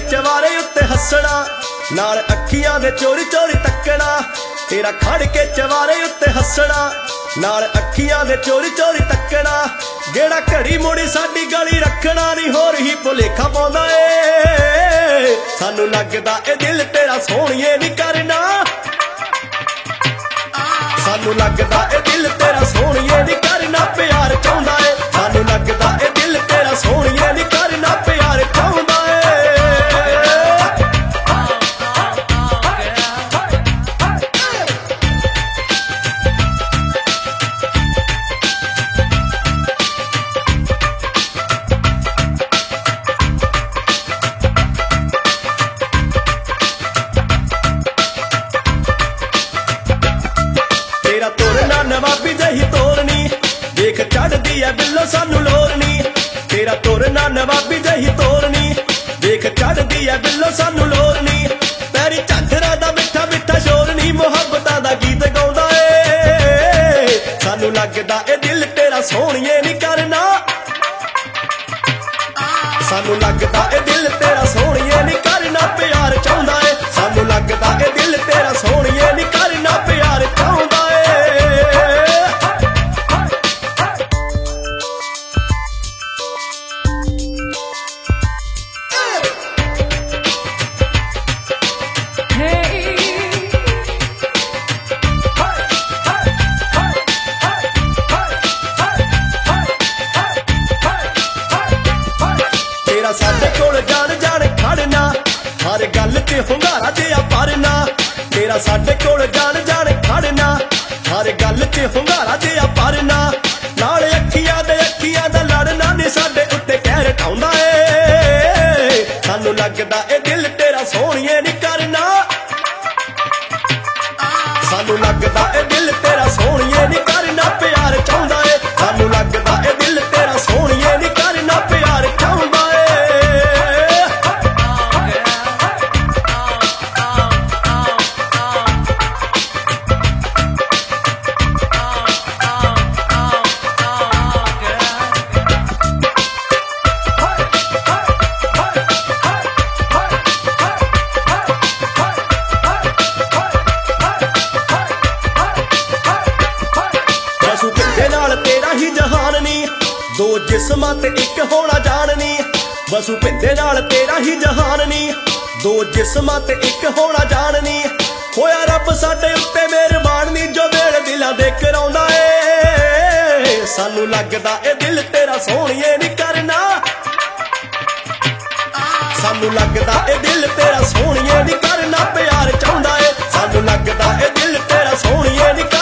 चवारे उत्ते हसना, नाल अखियां दे चोरी चोरी तकना। तेरा खड़ के चवारे उत्ते हसना, नाल अखियां दे चोरी चोरी तकना। गेड़ा घड़ी मुड़ी साडी गली रखना नी, होर ही भुलेखा पाउंदा ए सानू लगदा ए दिल तेरा सोहणीए नी करना। सानू लगदा ए दिल तेरा सोहणीए नी करना, प्यार चाहुंदा ए। सानू लगदा ए दिल तेरा सोहणीए नी करना, प्यार चाहुंदा ए। तेरा तोरना नवाबी जही तोरनी, देख चढ़दी है बिल्लो सानू लोरनी। तेरा तोरना नवाबी जही तोरनी, देख चढ़दी है बिल्लो सानू लोरनी। पैरी झांजरा दा मिठा मिठा शोरनी, मुहब्बतां दा गीत गाउंदा ए सानू लगदा ए दिल तेरा सोहणीए नी करना। सानू लगदा ए दिल तेरा सोहणीए नी करना, प्यार चाहुंदा ए। सानू लगदा ए दिल तेरा सोहणीए नी करना, प्यार चाहुंदा ए। तेरा साडे कोल जान जान खड़ना, हर गल च हुंगारा जिहा भरना। तेरा साडे कोल जान जान खड़ना, हर गल च हुंगारा जिहा भरना। नाल अखियां दा लड़ना नी, साडे उत्ते कहर ढाउंदा ए सानू लगदा ए दिल तेरा सोहणीए नी करना। सानू लगदा ए दिल तेरा सोहणीए नी करना, प्यार चाहुंदा ए। सानू लगदा ए दिल तेरा सोहणीए नी करना, प्यार चाहुंदा ए। बसू पिंडे नाल तेरा ही जहान नी, दो जिस्मां ते इक होना जाननी। बसू पिंडे नाल तेरा ही जहान नी, दो जिस्मां ते इक होना जाननी। होया रब साडे उत्ते मेहरबान नी, जो वेल दिलां दे कराउंदा ए सानू लगदा ए दिल तेरा सोहणीए नी करना। सानू लगदा ए दिल तेरा सोहणीए नी करना, प्यार चाहुंदा ए। सानू लगदा ए दिल तेरा सोहणीए नी करना।